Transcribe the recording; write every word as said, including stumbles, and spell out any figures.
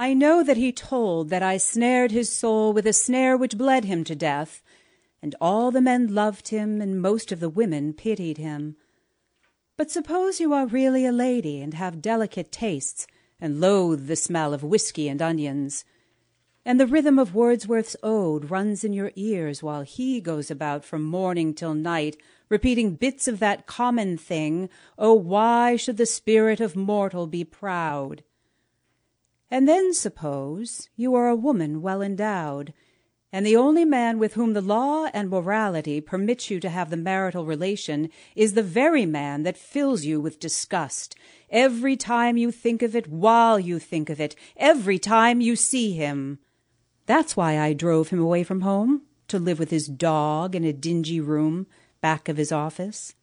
I know that he told that I snared his soul with a snare which bled him to death, and all the men loved him, and most of the women pitied him. But suppose you are really a lady, and have delicate tastes, and loathe the smell of whiskey and onions, and the rhythm of Wordsworth's ode runs in your ears while he goes about from morning till night, repeating bits of that common thing, "Oh, why should the spirit of mortal be proud?" And then suppose you are a woman well endowed, and the only man with whom the law and morality permits you to have the marital relation is the very man that fills you with disgust every time you think of it, while you think of it, every time you see him. That's why I drove him away from home, to live with his dog in a dingy room back of his office.